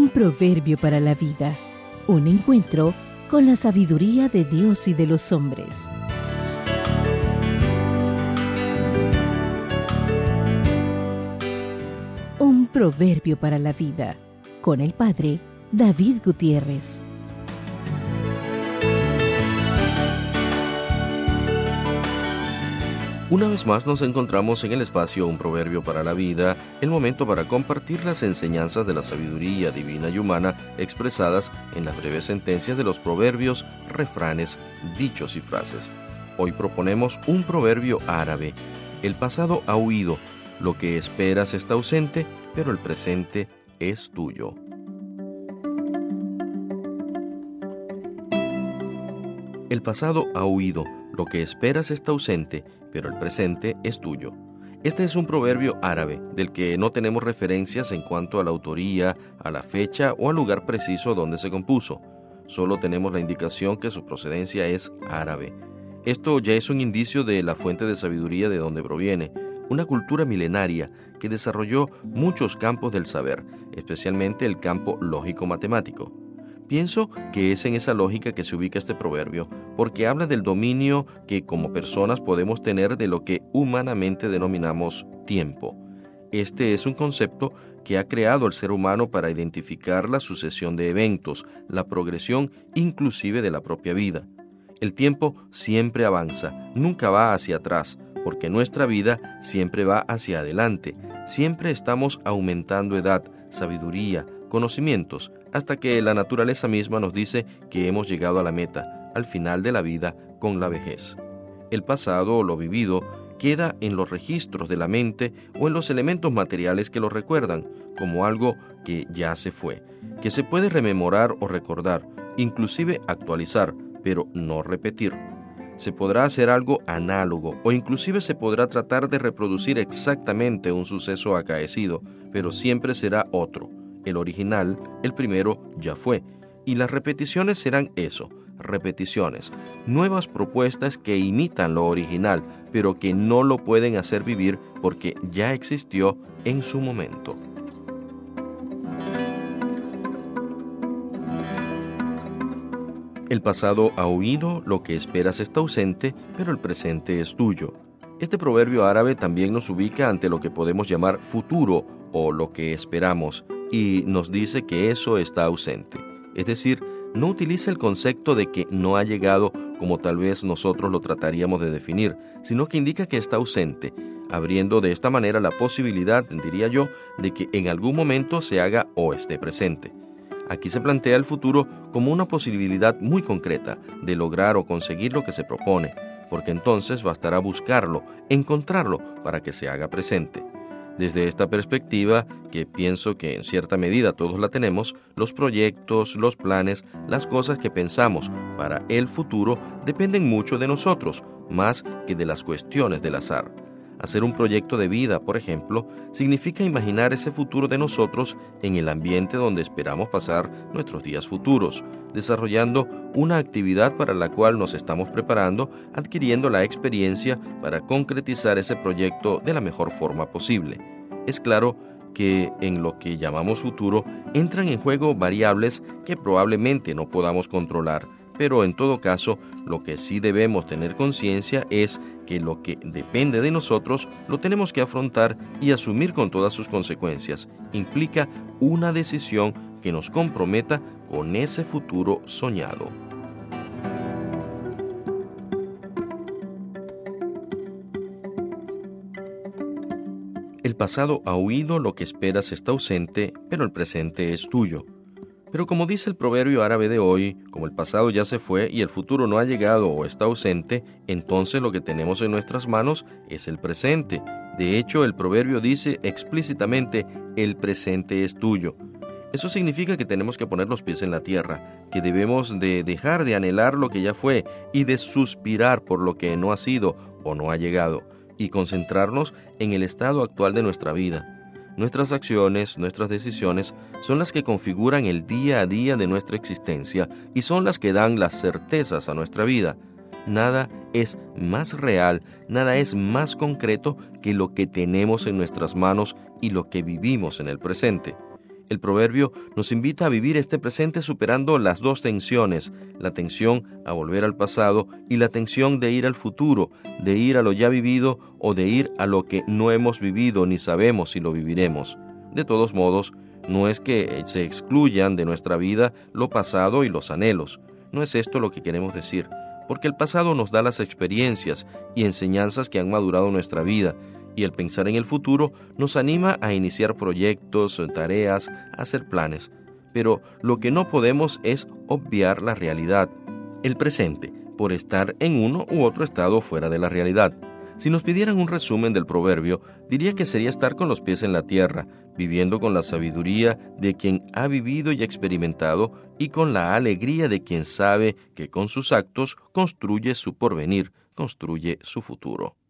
proverbio para la vida. Un encuentro con la sabiduría de Dios y de los hombres. Un proverbio para la vida. Con el Padre David Gutiérrez. Una vez más nos encontramos en el espacio Un Proverbio para la Vida, el momento para compartir las enseñanzas de la sabiduría divina y humana expresadas en las breves sentencias de los proverbios, refranes, dichos y frases. Hoy proponemos un proverbio árabe. El pasado ha huido, lo que esperas está ausente, pero el presente es tuyo. El pasado ha huido, lo que esperas está ausente, pero el presente es tuyo. Este es un proverbio árabe, del que no tenemos referencias en cuanto a la autoría, a la fecha o al lugar preciso donde se compuso. Solo tenemos la indicación que su procedencia es árabe. Esto ya es un indicio de la fuente de sabiduría de donde proviene, una cultura milenaria que desarrolló muchos campos del saber, especialmente el campo lógico-matemático. Pienso que es en esa lógica que se ubica este proverbio, porque habla del dominio que como personas podemos tener de lo que humanamente denominamos tiempo. Este es un concepto que ha creado el ser humano para identificar la sucesión de eventos, la progresión inclusive de la propia vida. El tiempo siempre avanza, nunca va hacia atrás, porque nuestra vida siempre va hacia adelante. Siempre estamos aumentando edad, sabiduría, conocimientos, hasta que la naturaleza misma nos dice que hemos llegado a la meta, al final de la vida, con la vejez. El pasado o lo vivido queda en los registros de la mente o en los elementos materiales que lo recuerdan, como algo que ya se fue, que se puede rememorar o recordar, inclusive actualizar, pero no repetir. Se podrá hacer algo análogo o inclusive se podrá tratar de reproducir exactamente un suceso acaecido, pero siempre será otro. El original, el primero, ya fue. Y las repeticiones serán eso, repeticiones. Nuevas propuestas que imitan lo original, pero que no lo pueden hacer vivir porque ya existió en su momento. El pasado ha huido, lo que esperas está ausente, pero el presente es tuyo. Este proverbio árabe también nos ubica ante lo que podemos llamar futuro o lo que esperamos, y nos dice que eso está ausente. Es decir, no utiliza el concepto de que no ha llegado como tal vez nosotros lo trataríamos de definir, sino que indica que está ausente, abriendo de esta manera la posibilidad, diría yo, de que en algún momento se haga o esté presente. Aquí se plantea el futuro como una posibilidad muy concreta de lograr o conseguir lo que se propone, porque entonces bastará buscarlo, encontrarlo para que se haga presente. Desde esta perspectiva, que pienso que en cierta medida todos la tenemos, los proyectos, los planes, las cosas que pensamos para el futuro dependen mucho de nosotros, más que de las cuestiones del azar. Hacer un proyecto de vida, por ejemplo, significa imaginar ese futuro de nosotros en el ambiente donde esperamos pasar nuestros días futuros, desarrollando una actividad para la cual nos estamos preparando, adquiriendo la experiencia para concretizar ese proyecto de la mejor forma posible. Es claro que en lo que llamamos futuro entran en juego variables que probablemente no podamos controlar, pero en todo caso, lo que sí debemos tener conciencia es que lo que depende de nosotros lo tenemos que afrontar y asumir con todas sus consecuencias. Implica una decisión que nos comprometa con ese futuro soñado. El pasado ha huido, lo que esperas está ausente, pero el presente es tuyo. Pero como dice el proverbio árabe de hoy, como el pasado ya se fue y el futuro no ha llegado o está ausente, entonces lo que tenemos en nuestras manos es el presente. De hecho, el proverbio dice explícitamente, el presente es tuyo. Eso significa que tenemos que poner los pies en la tierra, que debemos de dejar de anhelar lo que ya fue y de suspirar por lo que no ha sido o no ha llegado, y concentrarnos en el estado actual de nuestra vida. Nuestras acciones, nuestras decisiones, son las que configuran el día a día de nuestra existencia y son las que dan las certezas a nuestra vida. Nada es más real, nada es más concreto que lo que tenemos en nuestras manos y lo que vivimos en el presente. El proverbio nos invita a vivir este presente superando las dos tensiones, la tensión a volver al pasado y la tensión de ir al futuro, de ir a lo ya vivido o de ir a lo que no hemos vivido ni sabemos si lo viviremos. De todos modos, no es que se excluyan de nuestra vida lo pasado y los anhelos. No es esto lo que queremos decir, porque el pasado nos da las experiencias y enseñanzas que han madurado nuestra vida, y el pensar en el futuro nos anima a iniciar proyectos, tareas, a hacer planes. Pero lo que no podemos es obviar la realidad, el presente, por estar en uno u otro estado fuera de la realidad. Si nos pidieran un resumen del proverbio, diría que sería estar con los pies en la tierra, viviendo con la sabiduría de quien ha vivido y experimentado y con la alegría de quien sabe que con sus actos construye su porvenir, construye su futuro.